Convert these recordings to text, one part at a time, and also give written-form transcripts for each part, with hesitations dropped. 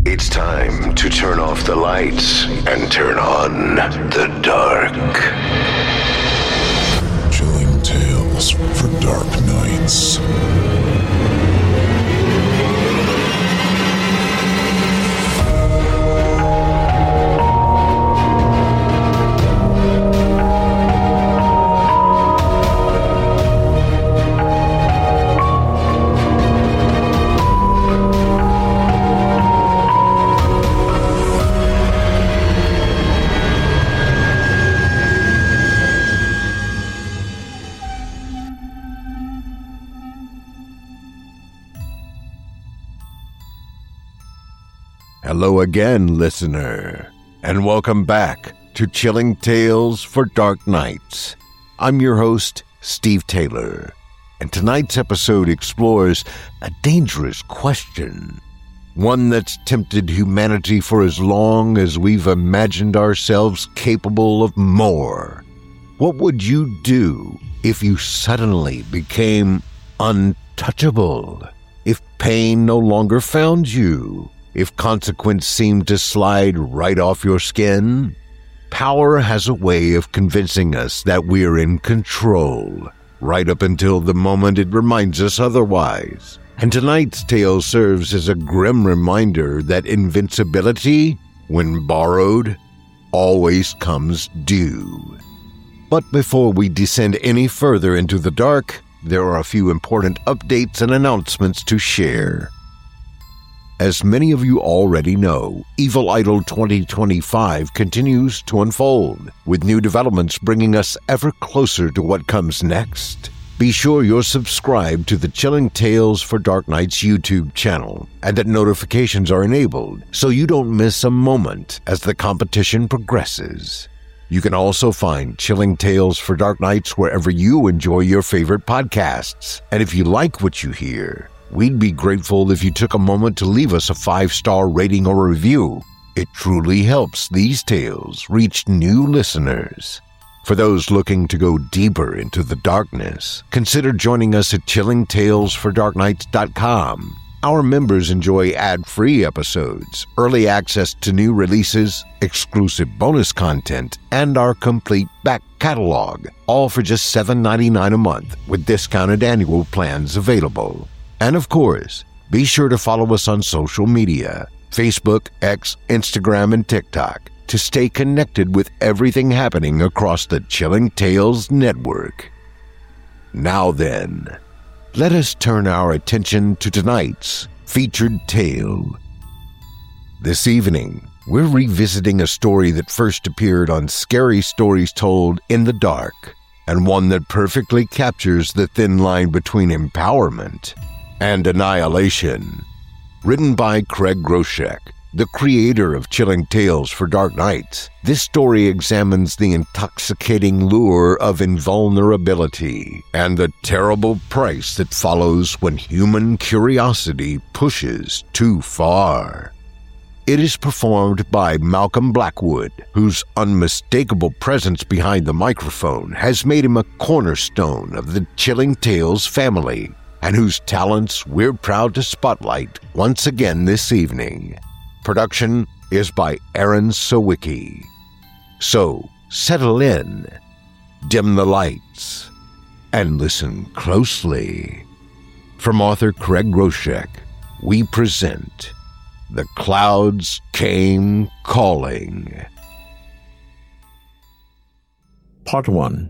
It's time to turn off the lights and turn on the dark. Chilling tales for dark nights. Hello again, listener, and welcome back to Chilling Tales for Dark Nights. I'm your host, Steve Taylor, and tonight's episode explores a dangerous question, one that's tempted humanity for as long as we've imagined ourselves capable of more. What would you do if you suddenly became untouchable? If pain no longer found you? If consequence seemed to slide right off your skin? Power has a way of convincing us that we're in control, right up until the moment it reminds us otherwise. And tonight's tale serves as a grim reminder that invincibility, when borrowed, always comes due. But before we descend any further into the dark, there are a few important updates and announcements to share. As many of you already know, Evil Idol 2025 continues to unfold, with new developments bringing us ever closer to what comes next. Be sure you're subscribed to the Chilling Tales for Dark Nights YouTube channel, and that notifications are enabled so you don't miss a moment as the competition progresses. You can also find Chilling Tales for Dark Nights wherever you enjoy your favorite podcasts. And if you like what you hear, we'd be grateful if you took a moment to leave us a 5-star rating or review. It truly helps these tales reach new listeners. For those looking to go deeper into the darkness, consider joining us at chillingtalesfordarknights.com. Our members enjoy ad-free episodes, early access to new releases, exclusive bonus content, and our complete back catalog, all for just $7.99 a month with discounted annual plans available. And of course, be sure to follow us on social media, Facebook, X, Instagram, and TikTok, to stay connected with everything happening across the Chilling Tales network. Now then, let us turn our attention to tonight's featured tale. This evening, we're revisiting a story that first appeared on Scary Stories Told in the Dark, and one that perfectly captures the thin line between empowerment and annihilation. Written by Craig Groshek, the creator of Chilling Tales for Dark Nights, this story examines the intoxicating lure of invulnerability and the terrible price that follows when human curiosity pushes too far. It is performed by Malcolm Blackwood, whose unmistakable presence behind the microphone has made him a cornerstone of the Chilling Tales family, and whose talents we're proud to spotlight once again this evening. Production is by Aaron Sawicki. So, settle in, dim the lights, and listen closely. From author Craig Groshek, we present The Clouds Came Calling. Part 1.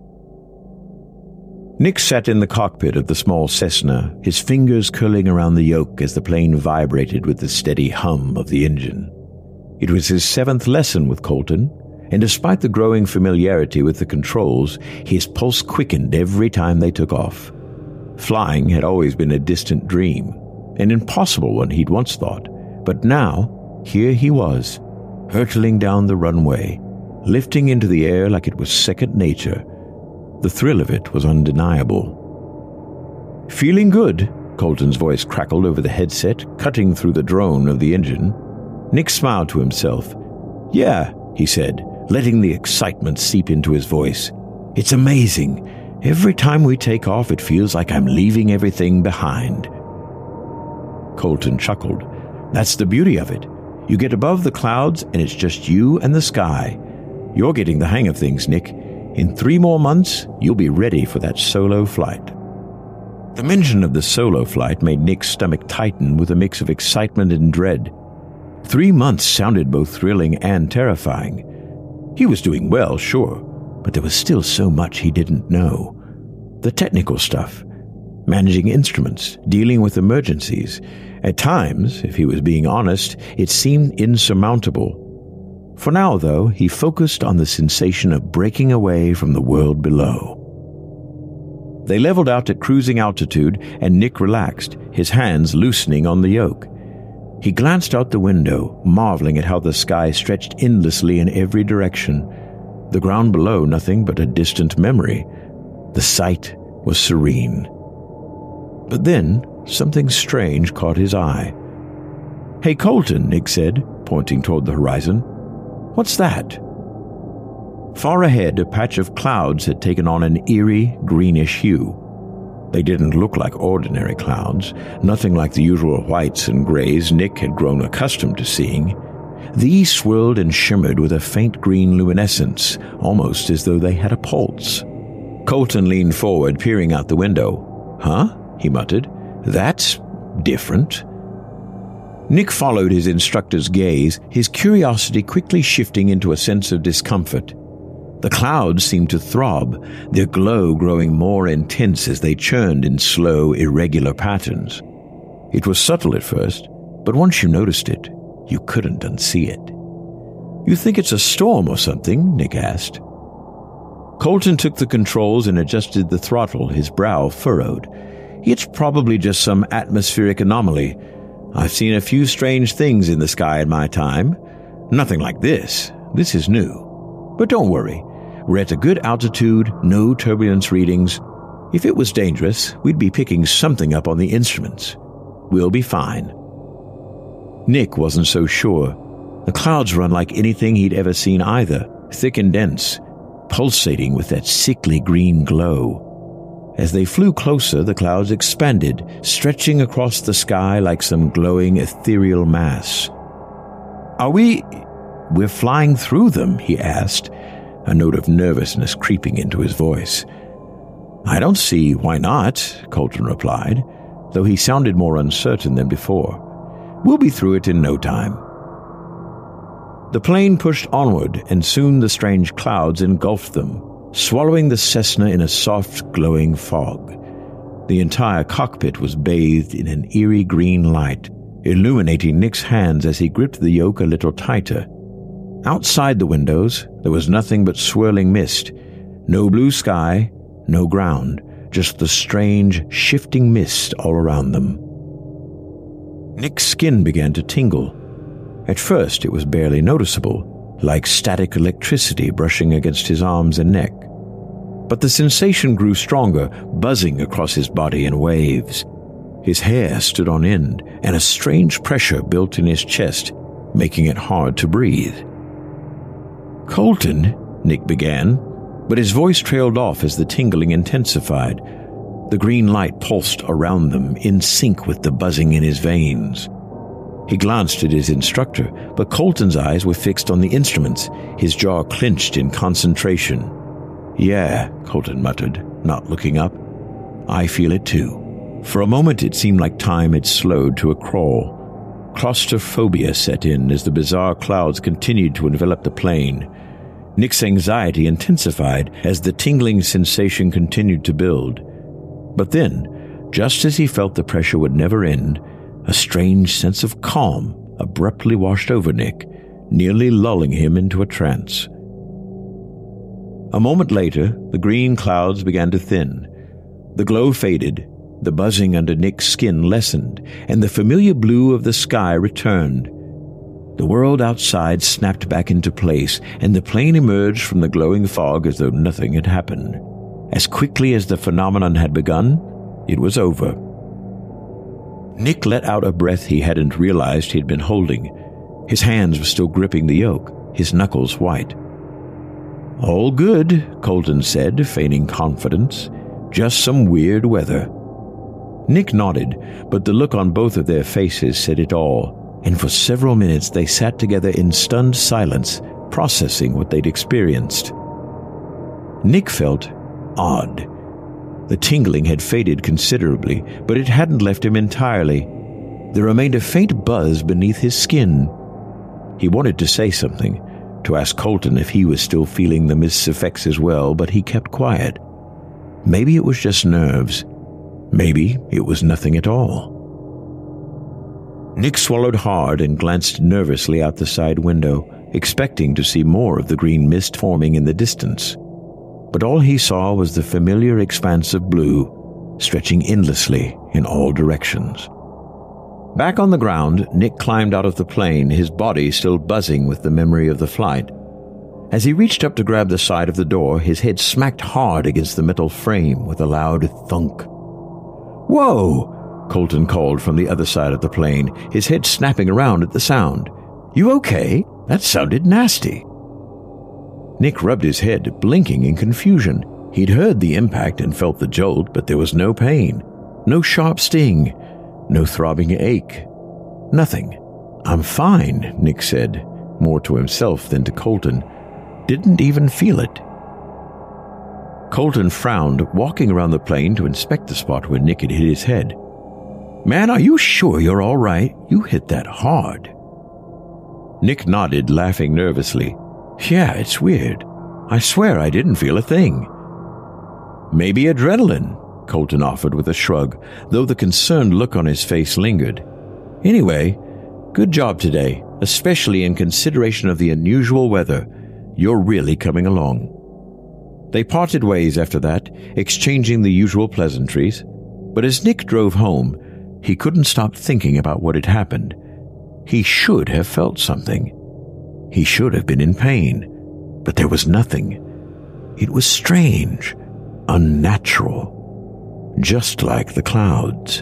Nick sat in the cockpit of the small Cessna, his fingers curling around the yoke as the plane vibrated with the steady hum of the engine. It was his 7th lesson with Colton, and despite the growing familiarity with the controls, his pulse quickened every time they took off. Flying had always been a distant dream, an impossible one he'd once thought, but now, here he was, hurtling down the runway, lifting into the air like it was second nature. The thrill of it was undeniable. "Feeling good?" Colton's voice crackled over the headset, cutting through the drone of the engine. Nick smiled to himself. "Yeah," he said, letting the excitement seep into his voice. "It's amazing. Every time we take off, it feels like I'm leaving everything behind." Colton chuckled. That's the beauty of it. You get above the clouds and it's just you and the sky. You're getting the hang of things, Nick. In 3 more months, you'll be ready for that solo flight. The mention of the solo flight made Nick's stomach tighten with a mix of excitement and dread. 3 months sounded both thrilling and terrifying. He was doing well, sure, but there was still so much he didn't know. The technical stuff, managing instruments, dealing with emergencies. At times, if he was being honest, it seemed insurmountable. For now, though, he focused on the sensation of breaking away from the world below. They leveled out at cruising altitude, and Nick relaxed, his hands loosening on the yoke. He glanced out the window, marveling at how the sky stretched endlessly in every direction. The ground below nothing but a distant memory. The sight was serene. But then, something strange caught his eye. "Hey, Colton," Nick said, pointing toward the horizon. "What's that?" Far ahead, a patch of clouds had taken on an eerie, greenish hue. They didn't look like ordinary clouds, nothing like the usual whites and grays Nick had grown accustomed to seeing. These swirled and shimmered with a faint green luminescence, almost as though they had a pulse. Colton leaned forward, peering out the window. "Huh?" he muttered. "That's different." Nick followed his instructor's gaze, his curiosity quickly shifting into a sense of discomfort. The clouds seemed to throb, their glow growing more intense as they churned in slow, irregular patterns. It was subtle at first, but once you noticed it, you couldn't unsee it. "You think it's a storm or something?" Nick asked. Colton took the controls and adjusted the throttle, his brow furrowed. "It's probably just some atmospheric anomaly. I've seen a few strange things in the sky in my time. Nothing like this. This is new. But don't worry. We're at a good altitude, no turbulence readings. If it was dangerous, we'd be picking something up on the instruments. We'll be fine." Nick wasn't so sure. The clouds were unlike anything he'd ever seen either, thick and dense, pulsating with that sickly green glow. As they flew closer, the clouds expanded, stretching across the sky like some glowing ethereal mass. We're flying through them?" he asked, a note of nervousness creeping into his voice. "I don't see why not," Colton replied, though he sounded more uncertain than before. "We'll be through it in no time." The plane pushed onward, and soon the strange clouds engulfed them, swallowing the Cessna in a soft, glowing fog. The entire cockpit was bathed in an eerie green light, illuminating Nick's hands as he gripped the yoke a little tighter. Outside the windows, there was nothing but swirling mist. No blue sky, no ground, just the strange, shifting mist all around them. Nick's skin began to tingle. At first, it was barely noticeable, like static electricity brushing against his arms and neck. But the sensation grew stronger, buzzing across his body in waves. His hair stood on end, and a strange pressure built in his chest, making it hard to breathe. "Colton," Nick began, but his voice trailed off as the tingling intensified. The green light pulsed around them, in sync with the buzzing in his veins. He glanced at his instructor, but Colton's eyes were fixed on the instruments, his jaw clenched in concentration. "Yeah," Colton muttered, not looking up. "I feel it too." For a moment it seemed like time had slowed to a crawl. Claustrophobia set in as the bizarre clouds continued to envelop the plane. Nick's anxiety intensified as the tingling sensation continued to build. But then, just as he felt the pressure would never end, a strange sense of calm abruptly washed over Nick, nearly lulling him into a trance. A moment later, the green clouds began to thin. The glow faded, the buzzing under Nick's skin lessened, and the familiar blue of the sky returned. The world outside snapped back into place, and the plane emerged from the glowing fog as though nothing had happened. As quickly as the phenomenon had begun, it was over. Nick let out a breath he hadn't realized he'd been holding. His hands were still gripping the yoke, his knuckles white. "All good," Colton said, feigning confidence. "Just some weird weather." Nick nodded, but the look on both of their faces said it all. and for several minutes they sat together in stunned silence, processing what they'd experienced. Nick felt odd. The tingling had faded considerably, but it hadn't left him entirely. There remained a faint buzz beneath his skin. He wanted to say something, to ask Colton if he was still feeling the mist's effects as well, but he kept quiet. Maybe it was just nerves. Maybe it was nothing at all. Nick swallowed hard and glanced nervously out the side window, expecting to see more of the green mist forming in the distance. But all he saw was the familiar expanse of blue, stretching endlessly in all directions. Back on the ground, Nick climbed out of the plane, his body still buzzing with the memory of the flight. As he reached up to grab the side of the door, his head smacked hard against the metal frame with a loud thunk. "Whoa!" Colton called from the other side of the plane, his head snapping around at the sound. "You okay? That sounded nasty." Nick rubbed his head, blinking in confusion. He'd heard the impact and felt the jolt, but there was no pain, no sharp sting, no throbbing ache. Nothing. "I'm fine," Nick said, more to himself than to Colton. Didn't even feel it. Colton frowned, walking around the plane to inspect the spot where Nick had hit his head. "Man, are you sure you're all right? You hit that hard." Nick nodded, laughing nervously. "Yeah, it's weird. I swear I didn't feel a thing." "Maybe adrenaline," Colton offered with a shrug, though the concerned look on his face lingered. "Anyway, good job today, especially in consideration of the unusual weather. You're really coming along." They parted ways after that, exchanging the usual pleasantries. But as Nick drove home, he couldn't stop thinking about what had happened. He should have felt something. He should have been in pain, but there was nothing. It was strange, unnatural, just like the clouds.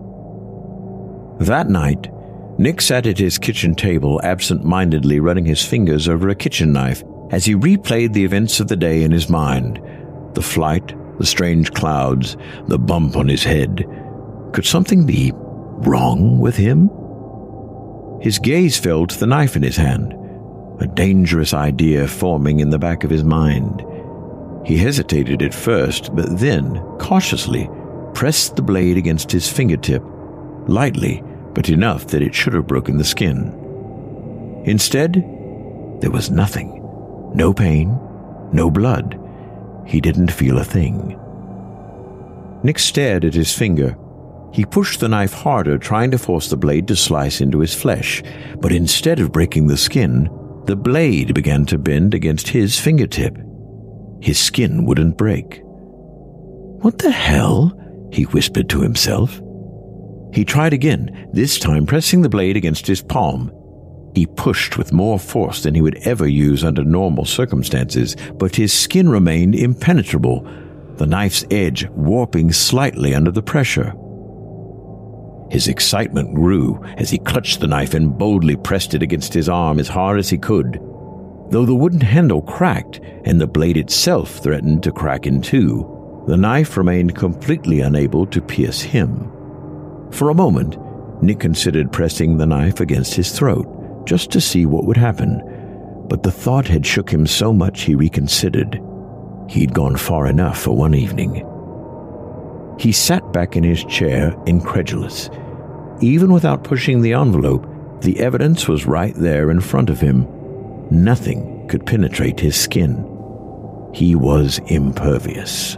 That night, Nick sat at his kitchen table, absent-mindedly running his fingers over a kitchen knife as he replayed the events of the day in his mind. The flight, the strange clouds, the bump on his head. Could something be wrong with him? His gaze fell to the knife in his hand, a dangerous idea forming in the back of his mind. He hesitated at first, but then, cautiously, pressed the blade against his fingertip, lightly, but enough that it should have broken the skin. Instead, there was nothing. No pain, no blood. He didn't feel a thing. Nick stared at his finger. He pushed the knife harder, trying to force the blade to slice into his flesh, but instead of breaking the skin, the blade began to bend against his fingertip. His skin wouldn't break. "What the hell?" he whispered to himself. He tried again, this time pressing the blade against his palm. He pushed with more force than he would ever use under normal circumstances, but his skin remained impenetrable, the knife's edge warping slightly under the pressure. His excitement grew as he clutched the knife and boldly pressed it against his arm as hard as he could. Though the wooden handle cracked and the blade itself threatened to crack in two, the knife remained completely unable to pierce him. For a moment, Nick considered pressing the knife against his throat, just to see what would happen, but the thought had shook him so much he reconsidered. He'd gone far enough for one evening. He sat back in his chair, incredulous. Even without pushing the envelope, the evidence was right there in front of him. Nothing could penetrate his skin. He was impervious.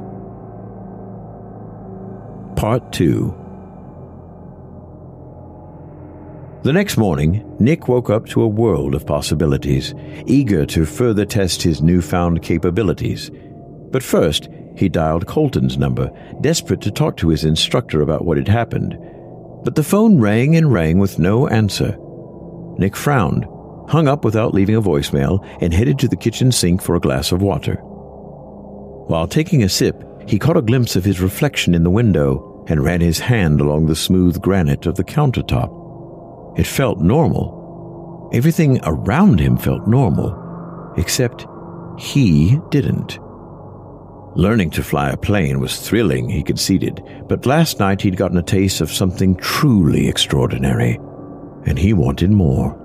Part 2. The next morning, Nick woke up to a world of possibilities, eager to further test his newfound capabilities. But first, he dialed Colton's number, desperate to talk to his instructor about what had happened. But the phone rang and rang with no answer. Nick frowned, hung up without leaving a voicemail, and headed to the kitchen sink for a glass of water. While taking a sip, he caught a glimpse of his reflection in the window and ran his hand along the smooth granite of the countertop. It felt normal. Everything around him felt normal, except he didn't. Learning to fly a plane was thrilling, he conceded, but last night he'd gotten a taste of something truly extraordinary. and he wanted more.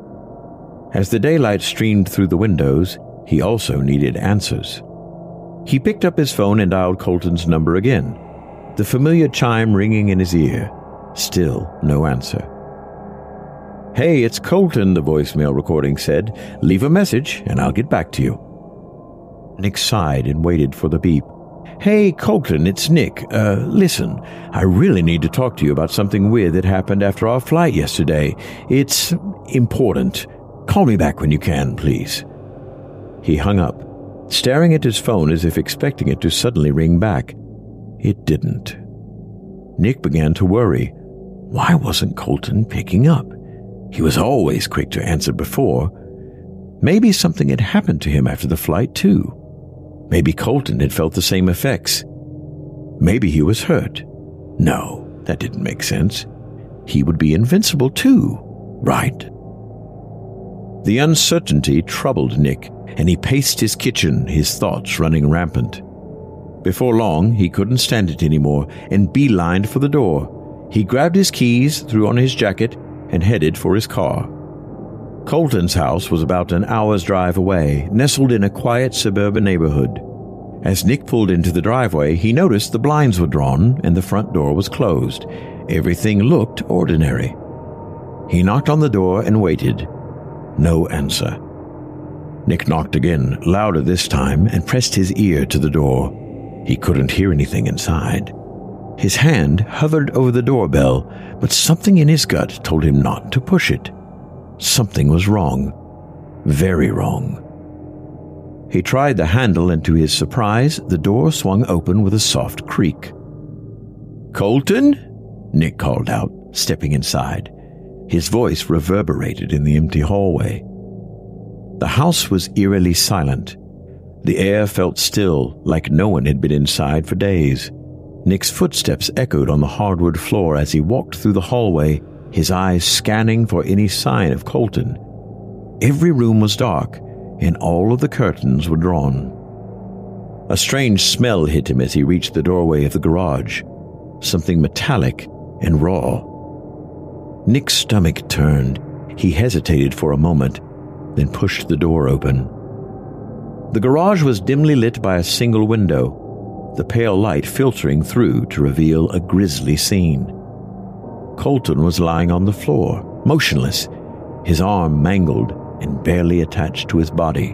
As the daylight streamed through the windows, he also needed answers. He picked up his phone and dialed Colton's number again, the familiar chime ringing in his ear. Still no answer. "Hey, it's Colton," the voicemail recording said. "Leave a message and I'll get back to you." Nick sighed and waited for the beep. "Hey, Colton, it's Nick. Listen, I really need to talk to you about something weird that happened after our flight yesterday. It's important. Call me back when you can, please." He hung up, staring at his phone as if expecting it to suddenly ring back. It didn't. Nick began to worry. Why wasn't Colton picking up? He was always quick to answer before. Maybe something had happened to him after the flight, too. Maybe Colton had felt the same effects. Maybe he was hurt. No, that didn't make sense. He would be invincible, too, right? The uncertainty troubled Nick, and he paced his kitchen, his thoughts running rampant. Before long, he couldn't stand it anymore and beelined for the door. He grabbed his keys, threw on his jacket, and headed for his car. Colton's house was about an hour's drive away, nestled in a quiet suburban neighborhood. As Nick pulled into the driveway, he noticed the blinds were drawn and the front door was closed. Everything looked ordinary. He knocked on the door and waited. No answer. Nick knocked again, louder this time, and pressed his ear to the door. He couldn't hear anything inside. His hand hovered over the doorbell, but something in his gut told him not to push it. Something was wrong. Very wrong. He tried the handle, and to his surprise, the door swung open with a soft creak. "Colton?" Nick called out, stepping inside. His voice reverberated in the empty hallway. The house was eerily silent. The air felt still, like no one had been inside for days. Nick's footsteps echoed on the hardwood floor as he walked through the hallway, his eyes scanning for any sign of Colton. Every room was dark, and all of the curtains were drawn. A strange smell hit him as he reached the doorway of the garage, something metallic and raw. Nick's stomach turned. He hesitated for a moment, then pushed the door open. The garage was dimly lit by a single window, the pale light filtering through to reveal a grisly scene. Colton was lying on the floor, motionless, his arm mangled and barely attached to his body.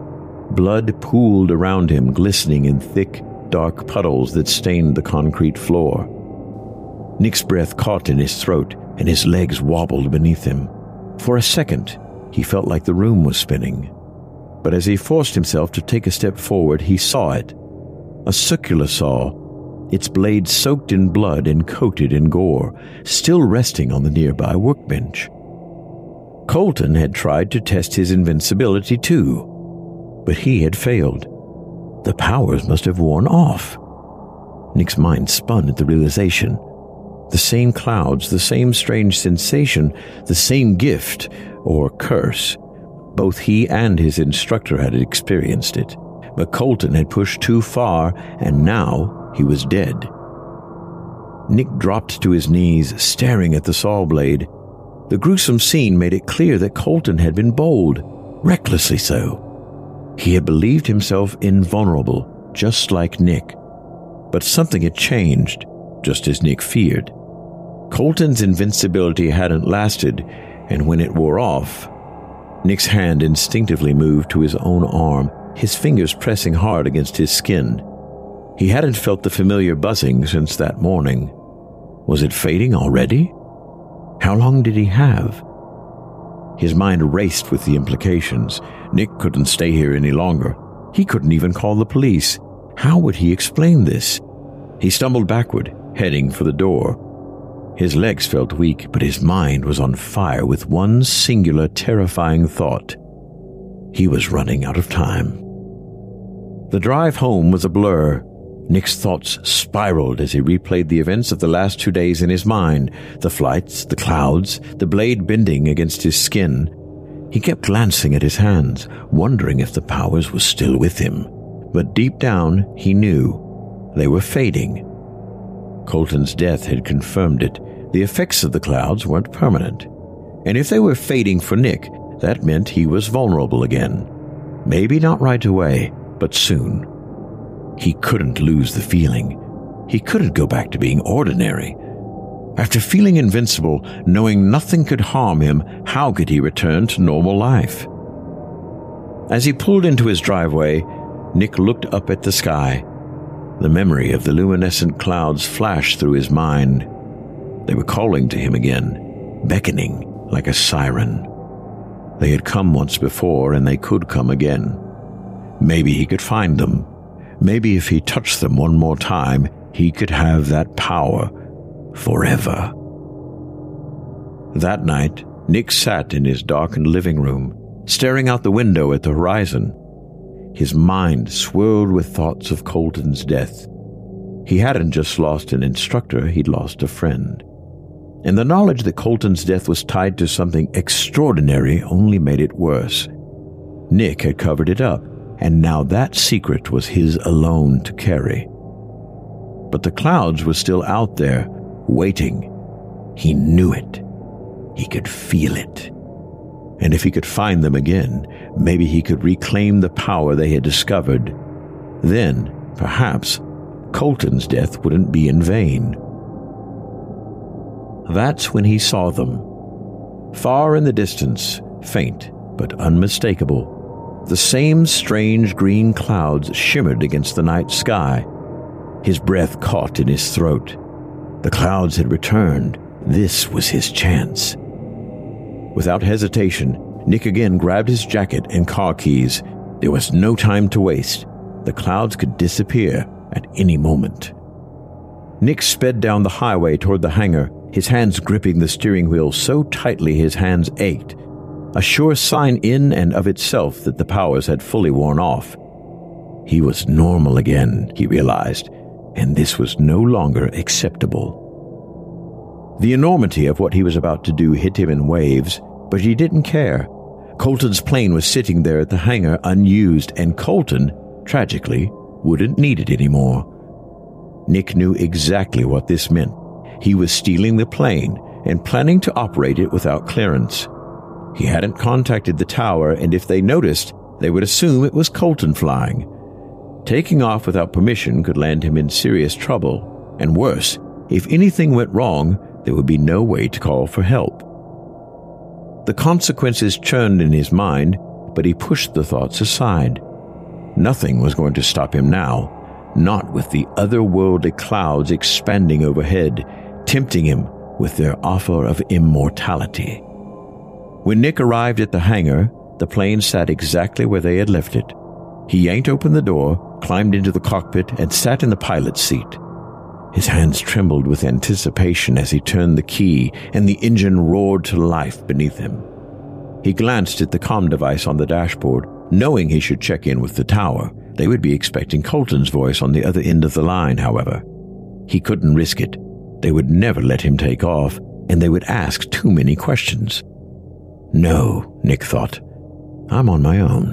Blood pooled around him, glistening in thick, dark puddles that stained the concrete floor. Nick's breath caught in his throat, and his legs wobbled beneath him. For a second, he felt like the room was spinning. But as he forced himself to take a step forward, he saw it. A circular saw, its blade soaked in blood and coated in gore, still resting on the nearby workbench. Colton had tried to test his invincibility too, but he had failed. The powers must have worn off. Nick's mind spun at the realization. The same clouds, the same strange sensation, the same gift, or curse. Both he and his instructor had experienced it, but Colton had pushed too far, and now he was dead. Nick dropped to his knees, staring at the saw blade. The gruesome scene made it clear that Colton had been bold, recklessly so. He had believed himself invulnerable, just like Nick. But something had changed, just as Nick feared. Colton's invincibility hadn't lasted, and when it wore off, Nick's hand instinctively moved to his own arm, his fingers pressing hard against his skin. He hadn't felt the familiar buzzing since that morning. Was it fading already? How long did he have? His mind raced with the implications. Nick couldn't stay here any longer. He couldn't even call the police. How would he explain this? He stumbled backward, heading for the door. His legs felt weak, but his mind was on fire with one singular terrifying thought. He was running out of time. The drive home was a blur. Nick's thoughts spiraled as he replayed the events of the last 2 days in his mind. The flights, the clouds, the blade bending against his skin. He kept glancing at his hands, wondering if the powers were still with him. But deep down, he knew they were fading. Colton's death had confirmed it. The effects of the clouds weren't permanent. And if they were fading for Nick, that meant he was vulnerable again. Maybe not right away, but soon. He couldn't lose the feeling. He couldn't go back to being ordinary. After feeling invincible, knowing nothing could harm him, how could he return to normal life? As he pulled into his driveway, Nick looked up at the sky. The memory of the luminescent clouds flashed through his mind. They were calling to him again, beckoning like a siren. They had come once before, and they could come again. Maybe he could find them. Maybe if he touched them one more time, he could have that power forever. That night, Nick sat in his darkened living room, staring out the window at the horizon. His mind swirled with thoughts of Colton's death. He hadn't just lost an instructor, he'd lost a friend. And the knowledge that Colton's death was tied to something extraordinary only made it worse. Nick had covered it up, and now that secret was his alone to carry. But the clouds were still out there, waiting. He knew it. He could feel it. And if he could find them again, maybe he could reclaim the power they had discovered. Then, perhaps, Colton's death wouldn't be in vain. That's when he saw them. Far in the distance, faint but unmistakable, the same strange green clouds shimmered against the night sky. His breath caught in his throat. The clouds had returned. This was his chance. Without hesitation, Nick again grabbed his jacket and car keys. There was no time to waste. The clouds could disappear at any moment. Nick sped down the highway toward the hangar, his hands gripping the steering wheel so tightly his hands ached, a sure sign in and of itself that the powers had fully worn off. He was normal again, he realized, and this was no longer acceptable. The enormity of what he was about to do hit him in waves, but he didn't care. Colton's plane was sitting there at the hangar unused, and Colton, tragically, wouldn't need it anymore. Nick knew exactly what this meant. He was stealing the plane and planning to operate it without clearance. He hadn't contacted the tower, and if they noticed, they would assume it was Colton flying. Taking off without permission could land him in serious trouble, and worse, if anything went wrong, there would be no way to call for help. The consequences churned in his mind, but he pushed the thoughts aside. Nothing was going to stop him now, not with the otherworldly clouds expanding overhead, tempting him with their offer of immortality. When Nick arrived at the hangar, the plane sat exactly where they had left it. He yanked open the door, climbed into the cockpit, and sat in the pilot's seat. His hands trembled with anticipation as he turned the key, and the engine roared to life beneath him. He glanced at the comm device on the dashboard, knowing he should check in with the tower. They would be expecting Colton's voice on the other end of the line, however. He couldn't risk it. They would never let him take off, and they would ask too many questions. No, Nick thought. I'm on my own.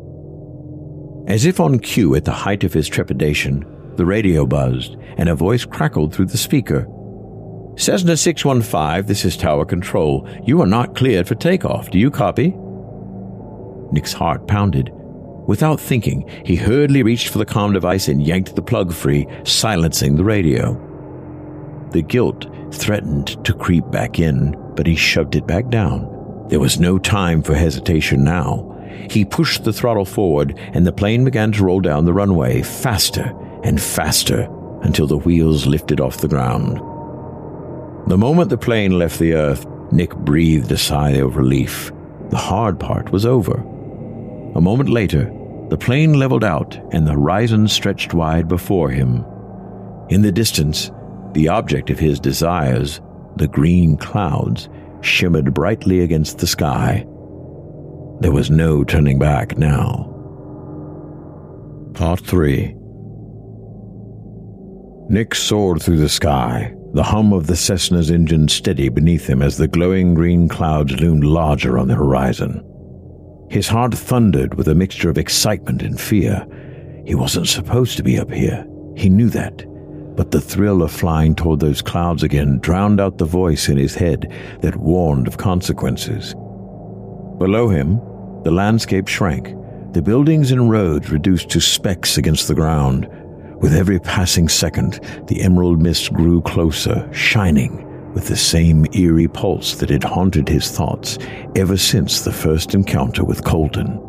As if on cue at the height of his trepidation, the radio buzzed, and a voice crackled through the speaker. Cessna 615, this is Tower Control. You are not cleared for takeoff. Do you copy? Nick's heart pounded. Without thinking, he hurriedly reached for the comm device and yanked the plug free, silencing the radio. The guilt threatened to creep back in, but he shoved it back down. There was no time for hesitation now. He pushed the throttle forward, and the plane began to roll down the runway, faster and faster, until the wheels lifted off the ground. The moment the plane left the earth, Nick breathed a sigh of relief. The hard part was over. A moment later, the plane leveled out, and the horizon stretched wide before him. In the distance, the object of his desires, the green clouds, shimmered brightly against the sky. There was no turning back now. Part 3. Nick soared through the sky, the hum of the Cessna's engine steady beneath him as the glowing green clouds loomed larger on the horizon. His heart thundered with a mixture of excitement and fear. He wasn't supposed to be up here. He knew that. but the thrill of flying toward those clouds again drowned out the voice in his head that warned of consequences. Below him, the landscape shrank, the buildings and roads reduced to specks against the ground. With every passing second, the emerald mist grew closer, shining with the same eerie pulse that had haunted his thoughts ever since the first encounter with Colton.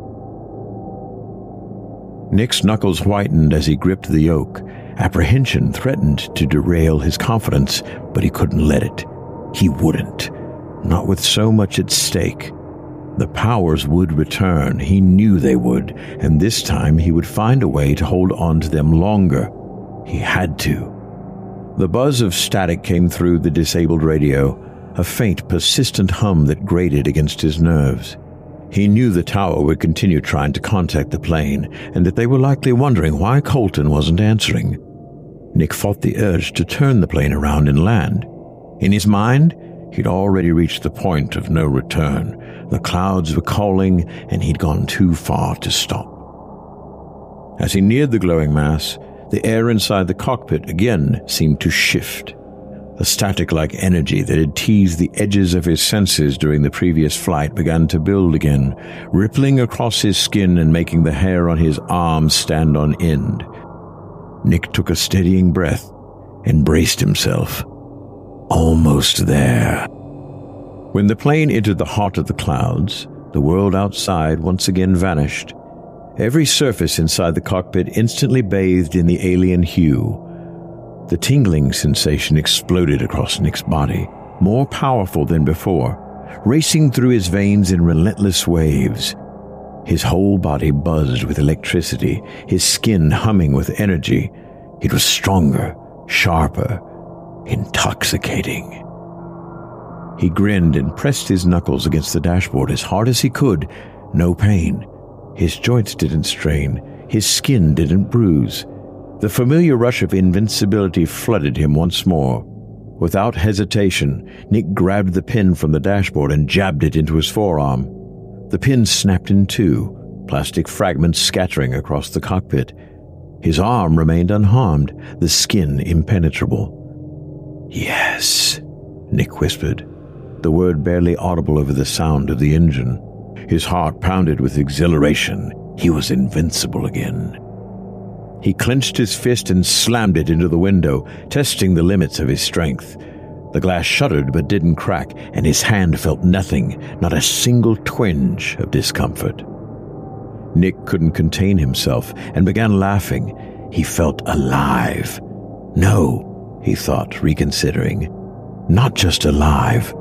Nick's knuckles whitened as he gripped the yoke. Apprehension threatened to derail his confidence, but he couldn't let it. He wouldn't. Not with so much at stake. The powers would return. He knew they would, and this time he would find a way to hold on to them longer. He had to. The buzz of static came through the disabled radio, a faint, persistent hum that grated against his nerves. He knew the tower would continue trying to contact the plane, and that they were likely wondering why Colton wasn't answering. Nick fought the urge to turn the plane around and land. In his mind, he'd already reached the point of no return. The clouds were calling, and he'd gone too far to stop. As he neared the glowing mass, the air inside the cockpit again seemed to shift. The static-like energy that had teased the edges of his senses during the previous flight began to build again, rippling across his skin and making the hair on his arms stand on end. Nick took a steadying breath and braced himself. Almost there. When the plane entered the heart of the clouds, the world outside once again vanished. Every surface inside the cockpit instantly bathed in the alien hue. The tingling sensation exploded across Nick's body, more powerful than before, racing through his veins in relentless waves. His whole body buzzed with electricity, his skin humming with energy. It was stronger, sharper, intoxicating. He grinned and pressed his knuckles against the dashboard as hard as he could. No pain. His joints didn't strain. His skin didn't bruise. The familiar rush of invincibility flooded him once more. Without hesitation, Nick grabbed the pin from the dashboard and jabbed it into his forearm. The pin snapped in two, plastic fragments scattering across the cockpit. His arm remained unharmed, the skin impenetrable. "Yes," Nick whispered, the word barely audible over the sound of the engine. His heart pounded with exhilaration. He was invincible again. He clenched his fist and slammed it into the window, testing the limits of his strength. The glass shuddered but didn't crack, and his hand felt nothing, not a single twinge of discomfort. Nick couldn't contain himself and began laughing. He felt alive. No, he thought, reconsidering. Not just alive.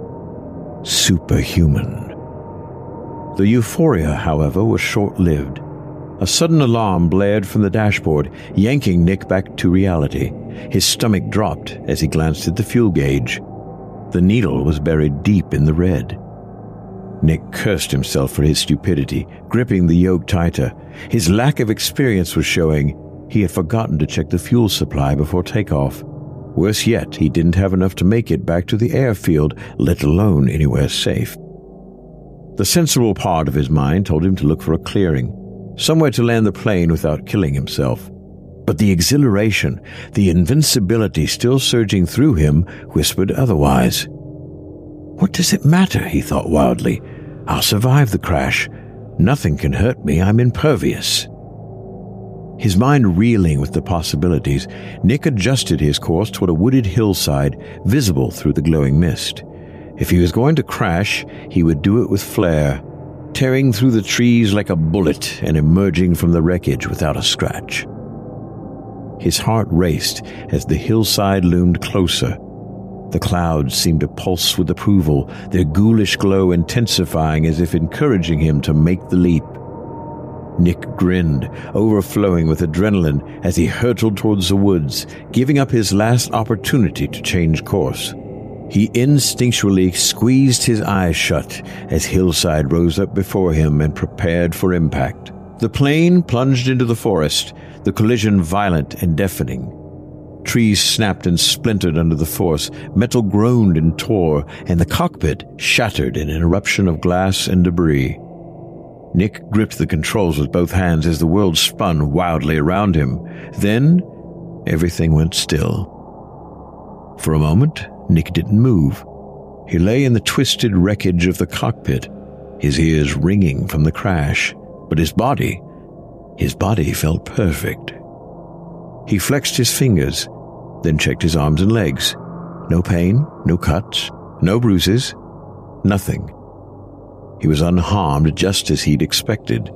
Superhuman. The euphoria, however, was short-lived. A sudden alarm blared from the dashboard, yanking Nick back to reality. His stomach dropped as he glanced at the fuel gauge. The needle was buried deep in the red. Nick cursed himself for his stupidity, gripping the yoke tighter. His lack of experience was showing. He had forgotten to check the fuel supply before takeoff. Worse yet, he didn't have enough to make it back to the airfield, let alone anywhere safe. The sensible part of his mind told him to look for a clearing, somewhere to land the plane without killing himself. But the exhilaration, the invincibility still surging through him, whispered otherwise. What does it matter, he thought wildly. I'll survive the crash. Nothing can hurt me, I'm impervious. His mind reeling with the possibilities, Nick adjusted his course toward a wooded hillside, visible through the glowing mist. If he was going to crash, he would do it with flair, tearing through the trees like a bullet and emerging from the wreckage without a scratch. His heart raced as the hillside loomed closer. The clouds seemed to pulse with approval, their ghoulish glow intensifying as if encouraging him to make the leap. Nick grinned, overflowing with adrenaline as he hurtled towards the woods, giving up his last opportunity to change course. He instinctually squeezed his eyes shut as hillside rose up before him and prepared for impact. The plane plunged into the forest, the collision violent and deafening. Trees snapped and splintered under the force, metal groaned and tore, and the cockpit shattered in an eruption of glass and debris. Nick gripped the controls with both hands as the world spun wildly around him. Then, everything went still. For a moment, Nick didn't move. He lay in the twisted wreckage of the cockpit, his ears ringing from the crash, but his body felt perfect. He flexed his fingers, then checked his arms and legs. No pain, no cuts, no bruises, nothing. He was unharmed, just as he'd expected.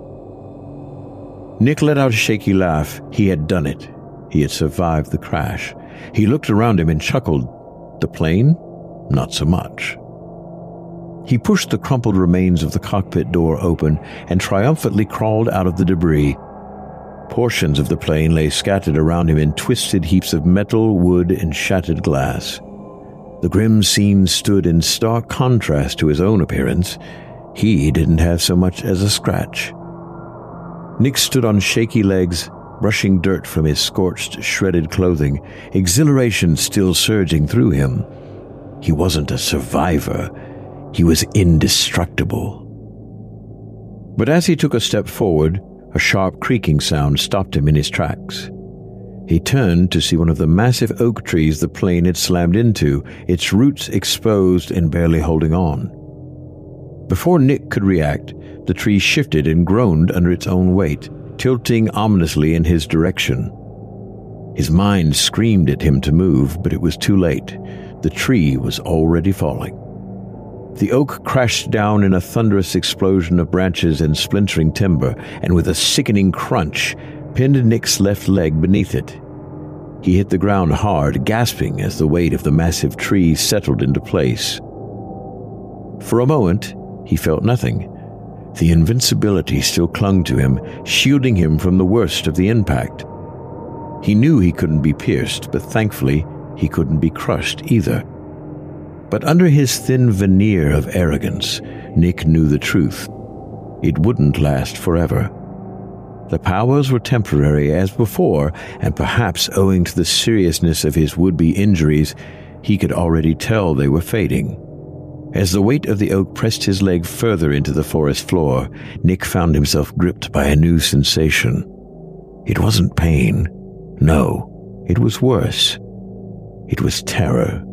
Nick let out a shaky laugh. He had done it. He had survived the crash. He looked around him and chuckled. The plane? Not so much. He pushed the crumpled remains of the cockpit door open and triumphantly crawled out of the debris. Portions of the plane lay scattered around him in twisted heaps of metal, wood, and shattered glass. The grim scene stood in stark contrast to his own appearance. He didn't have so much as a scratch. Nick stood on shaky legs, brushing dirt from his scorched, shredded clothing, exhilaration still surging through him. He wasn't a survivor. He was indestructible. But as he took a step forward, a sharp creaking sound stopped him in his tracks. He turned to see one of the massive oak trees the plane had slammed into, its roots exposed and barely holding on. Before Nick could react, the tree shifted and groaned under its own weight, tilting ominously in his direction. His mind screamed at him to move, but it was too late. The tree was already falling. The oak crashed down in a thunderous explosion of branches and splintering timber, and with a sickening crunch, pinned Nick's left leg beneath it. He hit the ground hard, gasping as the weight of the massive tree settled into place. For a moment, he felt nothing. The invincibility still clung to him, shielding him from the worst of the impact. He knew he couldn't be pierced, but thankfully, he couldn't be crushed either. But under his thin veneer of arrogance, Nick knew the truth. It wouldn't last forever. The powers were temporary as before, and perhaps owing to the seriousness of his would-be injuries, he could already tell they were fading. As the weight of the oak pressed his leg further into the forest floor, Nick found himself gripped by a new sensation. It wasn't pain. No, it was worse. It was terror.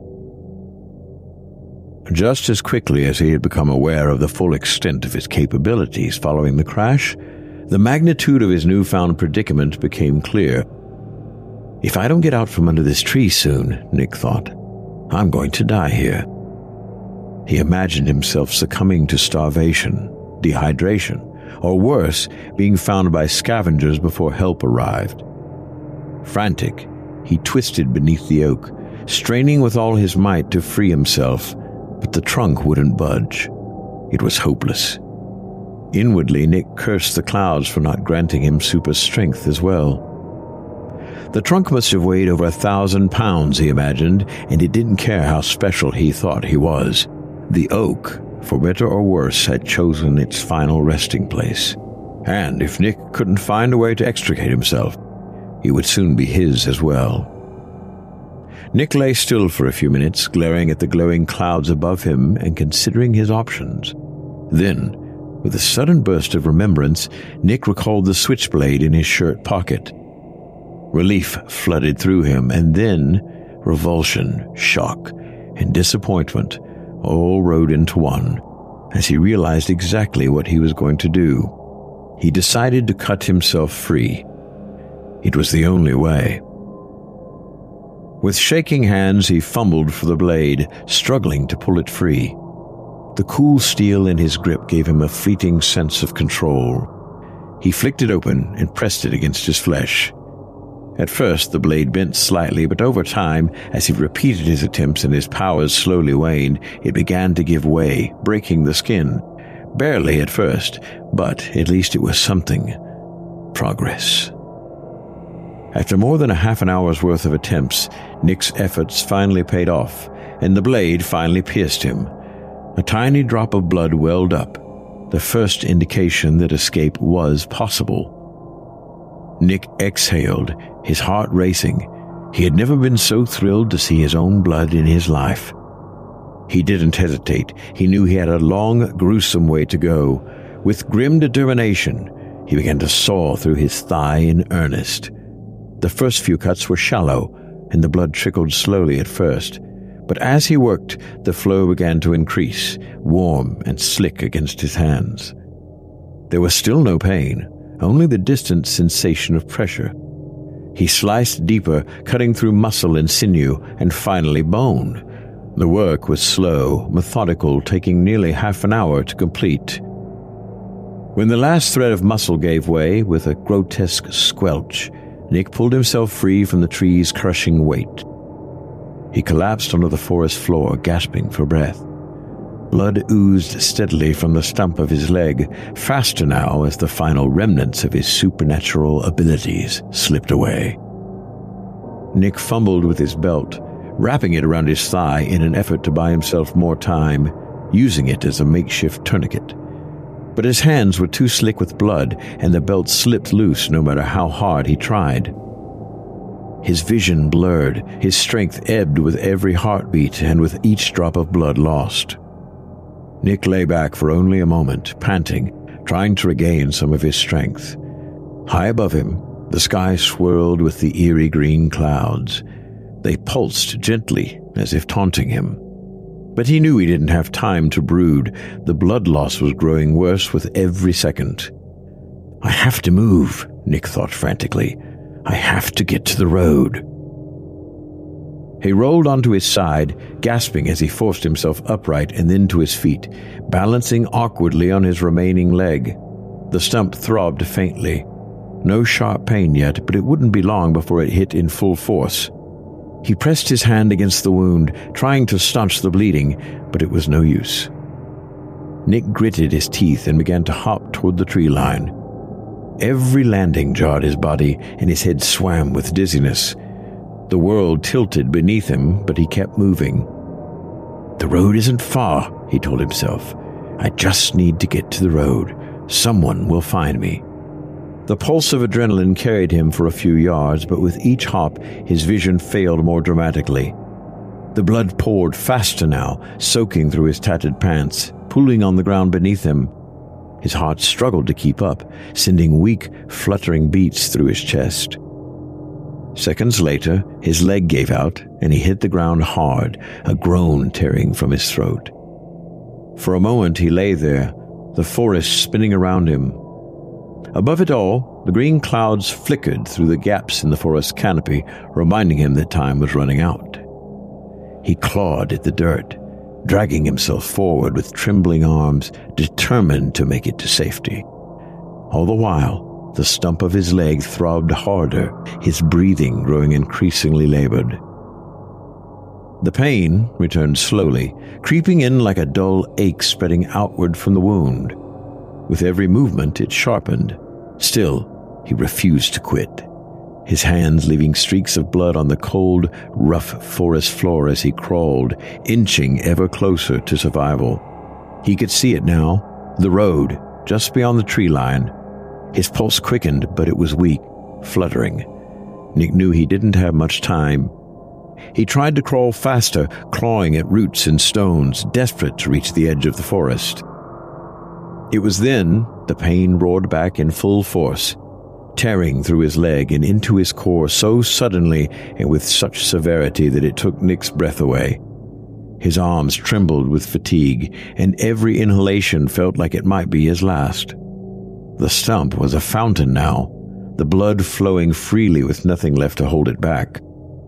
Just as quickly as he had become aware of the full extent of his capabilities following the crash, the magnitude of his newfound predicament became clear. If I don't get out from under this tree soon, Nick thought, I'm going to die here. He imagined himself succumbing to starvation, dehydration, or worse, being found by scavengers before help arrived. Frantic, he twisted beneath the oak, straining with all his might to free himself, but the trunk wouldn't budge. It was hopeless. Inwardly, Nick cursed the clouds for not granting him super strength as well. The trunk must have weighed over 1,000 pounds, he imagined, and it didn't care how special he thought he was. The oak, for better or worse, had chosen its final resting place. And if Nick couldn't find a way to extricate himself, it would soon be his as well. Nick lay still for a few minutes, glaring at the glowing clouds above him and considering his options. Then, with a sudden burst of remembrance, Nick recalled the switchblade in his shirt pocket. Relief flooded through him, and then revulsion, shock, and disappointment all rode into one, as he realized exactly what he was going to do. He decided to cut himself free. It was the only way. With shaking hands, he fumbled for the blade, struggling to pull it free. The cool steel in his grip gave him a fleeting sense of control. He flicked it open and pressed it against his flesh. At first, the blade bent slightly, but over time, as he repeated his attempts and his powers slowly waned, it began to give way, breaking the skin. Barely at first, but at least it was something. Progress. After more than a half an hour's worth of attempts, Nick's efforts finally paid off, and the blade finally pierced him. A tiny drop of blood welled up, the first indication that escape was possible. Nick exhaled, his heart racing. He had never been so thrilled to see his own blood in his life. He didn't hesitate. He knew he had a long, gruesome way to go. With grim determination, he began to saw through his thigh in earnest. The first few cuts were shallow, and the blood trickled slowly at first. But as he worked, the flow began to increase, warm and slick against his hands. There was still no pain, only the distant sensation of pressure. He sliced deeper, cutting through muscle and sinew, and finally bone. The work was slow, methodical, taking nearly half an hour to complete. When the last thread of muscle gave way with a grotesque squelch, Nick pulled himself free from the tree's crushing weight. He collapsed onto the forest floor, gasping for breath. Blood oozed steadily from the stump of his leg, faster now as the final remnants of his supernatural abilities slipped away. Nick fumbled with his belt, wrapping it around his thigh in an effort to buy himself more time, using it as a makeshift tourniquet. But his hands were too slick with blood, and the belt slipped loose no matter how hard he tried. His vision blurred, his strength ebbed with every heartbeat and with each drop of blood lost. Nick lay back for only a moment, panting, trying to regain some of his strength. High above him, the sky swirled with the eerie green clouds. They pulsed gently, as if taunting him. But he knew he didn't have time to brood. The blood loss was growing worse with every second. I have to move, Nick thought frantically. I have to get to the road. He rolled onto his side, gasping as he forced himself upright and then to his feet, balancing awkwardly on his remaining leg. The stump throbbed faintly. No sharp pain yet, but it wouldn't be long before it hit in full force. He pressed his hand against the wound, trying to staunch the bleeding, but it was no use. Nick gritted his teeth and began to hop toward the tree line. Every landing jarred his body, and his head swam with dizziness. The world tilted beneath him, but he kept moving. The road isn't far, he told himself. I just need to get to the road. Someone will find me. The pulse of adrenaline carried him for a few yards, but with each hop, his vision failed more dramatically. The blood poured faster now, soaking through his tattered pants, pooling on the ground beneath him. His heart struggled to keep up, sending weak, fluttering beats through his chest. Seconds later, his leg gave out, and he hit the ground hard, a groan tearing from his throat. For a moment he lay there, the forest spinning around him. Above it all, the green clouds flickered through the gaps in the forest canopy, reminding him that time was running out. He clawed at the dirt, dragging himself forward with trembling arms, determined to make it to safety. All the while, the stump of his leg throbbed harder, his breathing growing increasingly labored. The pain returned slowly, creeping in like a dull ache spreading outward from the wound. With every movement, it sharpened. Still, he refused to quit, his hands leaving streaks of blood on the cold, rough forest floor as he crawled, inching ever closer to survival. He could see it now, the road, just beyond the tree line. His pulse quickened, but it was weak, fluttering. Nick knew he didn't have much time. He tried to crawl faster, clawing at roots and stones, desperate to reach the edge of the forest. It was then the pain roared back in full force, tearing through his leg and into his core so suddenly and with such severity that it took Nick's breath away. His arms trembled with fatigue, and every inhalation felt like it might be his last. The stump was a fountain now, the blood flowing freely with nothing left to hold it back.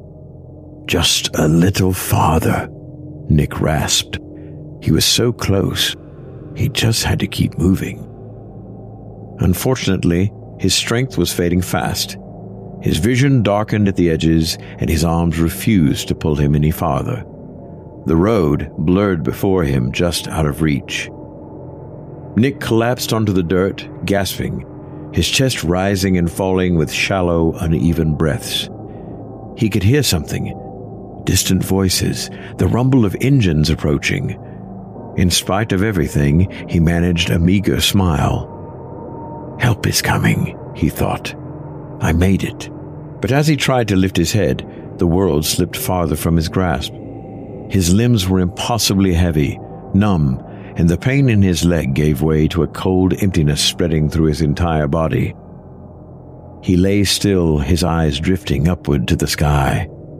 Just a little farther, Nick rasped. He was so close. He just had to keep moving. Unfortunately, his strength was fading fast. His vision darkened at the edges, and his arms refused to pull him any farther. The road blurred before him, just out of reach. Nick collapsed onto the dirt, gasping, his chest rising and falling with shallow, uneven breaths. He could hear something. Distant voices, the rumble of engines approaching. In spite of everything, he managed a meager smile. Help is coming, he thought. I made it. But as he tried to lift his head, the world slipped farther from his grasp. His limbs were impossibly heavy, numb, and the pain in his leg gave way to a cold emptiness spreading through his entire body. He lay still, his eyes drifting upward to the sky.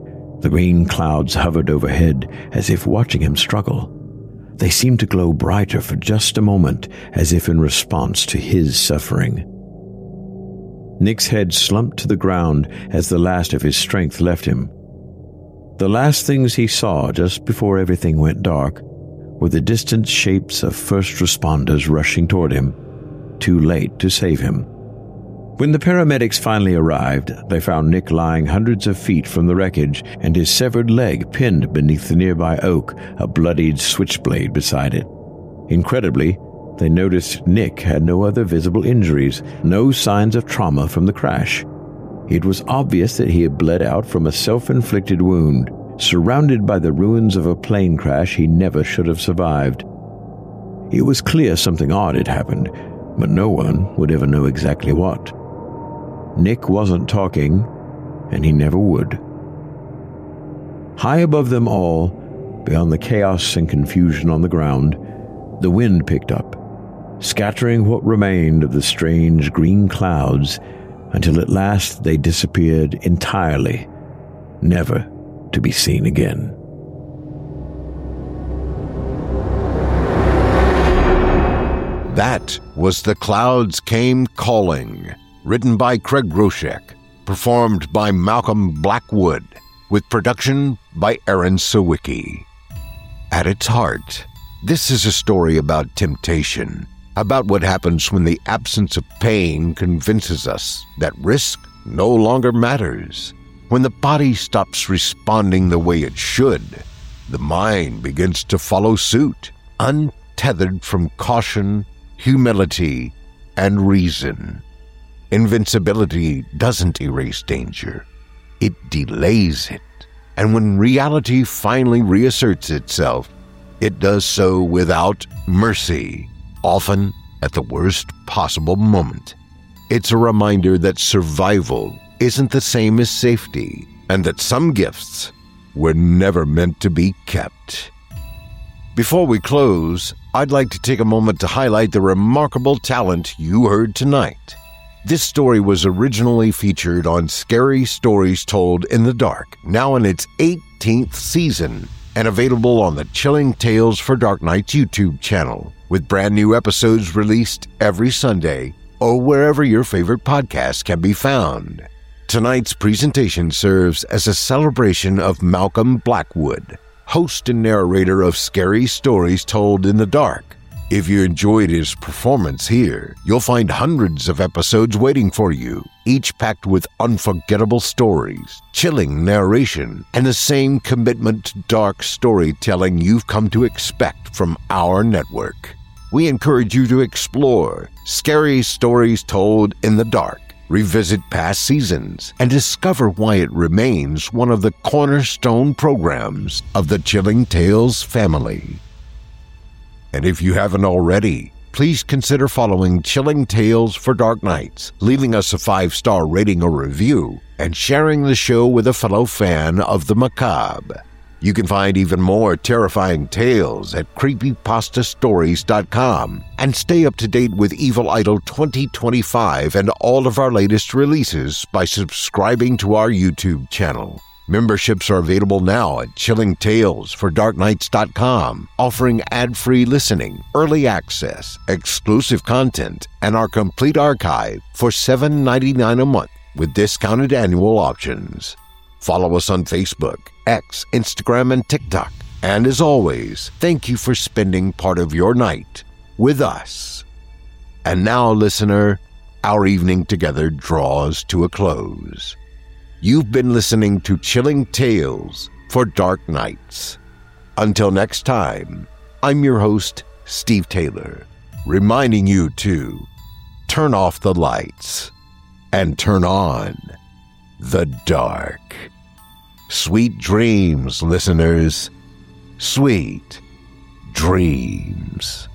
The green clouds hovered overhead as if watching him struggle. They seemed to glow brighter for just a moment, as if in response to his suffering. Nick's head slumped to the ground as the last of his strength left him. The last things he saw just before everything went dark were the distant shapes of first responders rushing toward him, too late to save him. When the paramedics finally arrived, they found Nick lying hundreds of feet from the wreckage and his severed leg pinned beneath the nearby oak, a bloodied switchblade beside it. Incredibly, they noticed Nick had no other visible injuries, no signs of trauma from the crash. It was obvious that he had bled out from a self-inflicted wound, surrounded by the ruins of a plane crash he never should have survived. It was clear something odd had happened, but no one would ever know exactly what. Nick wasn't talking, and he never would. High above them all, beyond the chaos and confusion on the ground, the wind picked up, scattering what remained of the strange green clouds until at last they disappeared entirely, never to be seen again. That was The Clouds Came Calling, written by Craig Groshek, performed by Malcolm Blackwood, with production by Aaron Sawicki. At its heart, this is a story about temptation, about what happens when the absence of pain convinces us that risk no longer matters. When the body stops responding the way it should, the mind begins to follow suit, untethered from caution, humility, and reason. Invincibility doesn't erase danger. It delays it. And when reality finally reasserts itself, it does so without mercy, often at the worst possible moment. It's a reminder that survival isn't the same as safety, and that some gifts were never meant to be kept. Before we close, I'd like to take a moment to highlight the remarkable talent you heard tonight. This story was originally featured on Scary Stories Told in the Dark, now in its 18th season, and available on the Chilling Tales for Dark Nights YouTube channel, with brand new episodes released every Sunday, or wherever your favorite podcasts can be found. Tonight's presentation serves as a celebration of Malcolm Blackwood, host and narrator of Scary Stories Told in the Dark. If you enjoyed his performance here, you'll find hundreds of episodes waiting for you, each packed with unforgettable stories, chilling narration, and the same commitment to dark storytelling you've come to expect from our network. We encourage you to explore Scary Stories Told in the Dark, revisit past seasons, and discover why it remains one of the cornerstone programs of the Chilling Tales family. And if you haven't already, please consider following Chilling Tales for Dark Nights, leaving us a 5-star rating or review, and sharing the show with a fellow fan of the macabre. You can find even more terrifying tales at creepypastastories.com and stay up to date with Evil Idol 2025 and all of our latest releases by subscribing to our YouTube channel. Memberships are available now at chillingtalesfordarknights.com, offering ad-free listening, early access, exclusive content, and our complete archive for $7.99 a month with discounted annual options. Follow us on Facebook, X, Instagram, and TikTok. And as always, thank you for spending part of your night with us. And now, listener, our evening together draws to a close. You've been listening to Chilling Tales for Dark Nights. Until next time, I'm your host, Steve Taylor, reminding you to turn off the lights and turn on the dark. Sweet dreams, listeners. Sweet dreams.